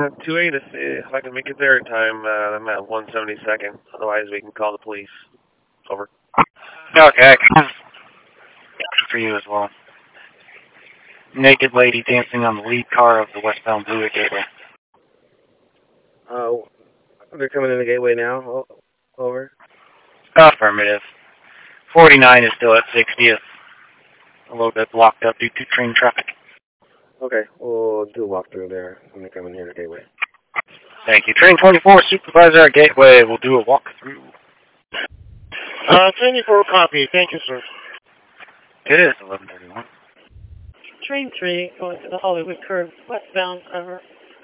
2A to see if I can make it there in time. I'm at 172nd. Otherwise, we can call the police. Over. Okay. For you as well. Naked lady dancing on the lead car of the westbound Blue Gateway. They're coming in the gateway now. Over. Affirmative. 49 is still at 60th. A little bit blocked up due to train traffic. Okay, we'll do a walkthrough there when they come in here to Gateway. Thank you. Train 24, supervisor at Gateway. We'll do a walkthrough. 24 copy. Thank you, sir. It is 11:31. Train 3 going to the Hollywood Curve, westbound, over.